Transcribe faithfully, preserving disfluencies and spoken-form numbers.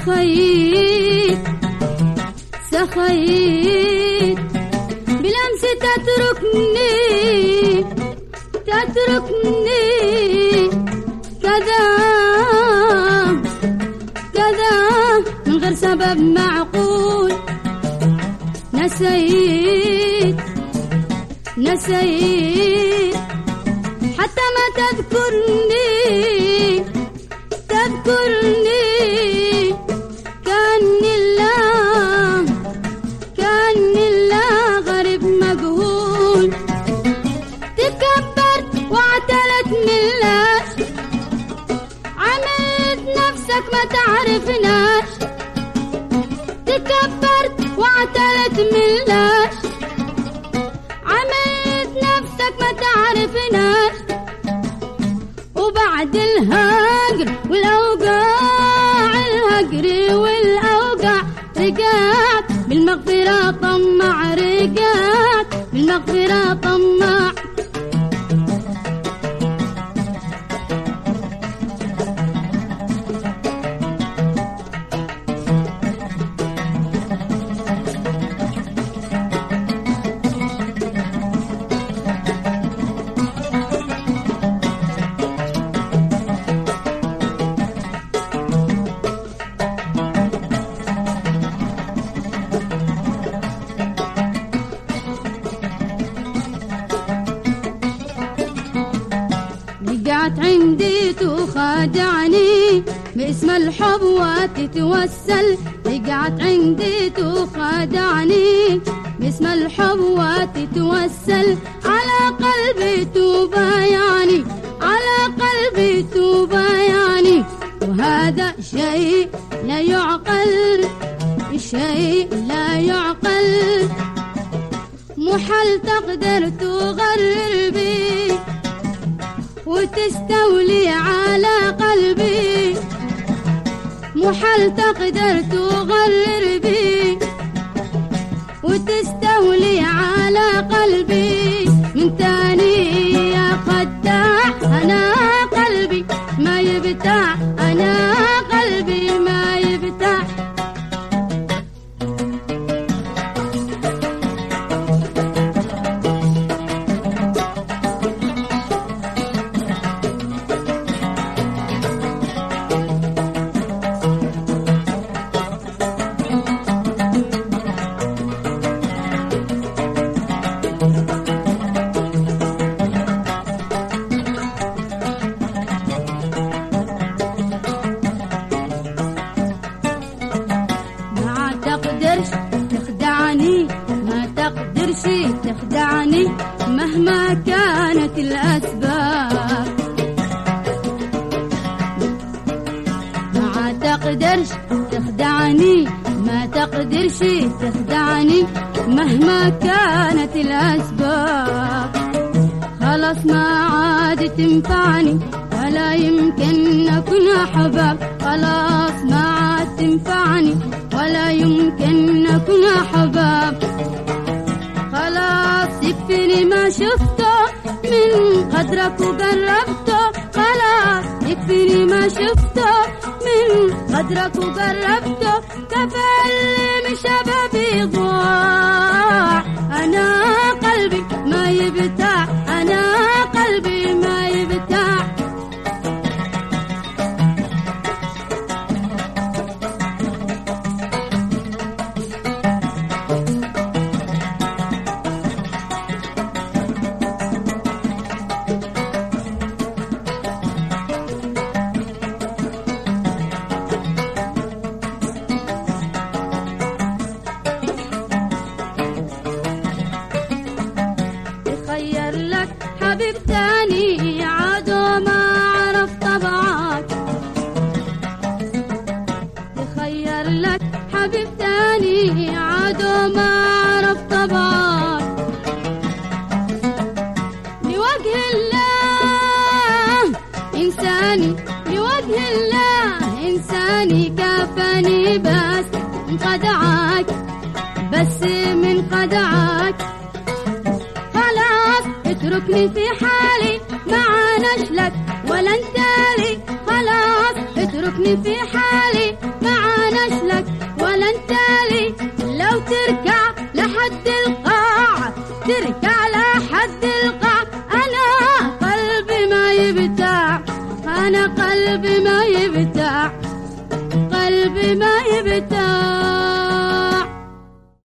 سخيت سخيت بلمس تتركني تتركني كذا كذا من غير سبب معقول. نسيت نسيت حتى ما تذكرني تذكرني كأني الله كأني الله غريب مجهول. تكبرت واعتلت ملاش عملت نفسك ما تعرفناش. تكبرت واعتلت ملاش عملت نفسك ما تعرفناش. وبعد الهجر والأوجاع الهجر والأوجاع رجعت بالمغفرة طمع رجعت بالمغفرة طمع. رجعت عندي تخادعني باسم الحب وتتوسل. رجعت عندي تخادعني باسم الحب وتتوسل. على قلبي تبايعني على قلبي تبايعني. وهذا شيء لا يعقل شيء لا يعقل. محال تقدر تغرر بي وتستولي على قلبي. محال تقدر تغرر بي وتستولي على قلبي. من تاني يا خداع أنا قلبي ما يبتاع أنا قلبي ما يبتاع. تخدعني ما تقدرش تخدعني مهما كانت الأسباب. ما تقدرش تخدعني ما تقدرش تخدعني مهما كانت الأسباب. خلاص ما عاد تنفعني ولا يمكن نكون أحباب. خلاص ما عاد تنفعني ولا يمكن نكون أحباب. خلاص يكفيني ما شفته من قدرك وقربته. خلاص يكفيني ما شفته من قدرك وقربته. كفى اللي من شبابي ضاع أنا قلبي ما يبتاع أنا قلبي ما يبتاع. تخير لك حبيب تاني عادوا ما عرف طبعك. تخير لك حبيب تاني عادوا ما عرف طبعك. لوجه الله إنساني لوجه الله إنساني كفاني بس من خدعك بس من خدعك. اتركني في حالي ما نشلك ولا انتالي. خلاص اتركني في حالي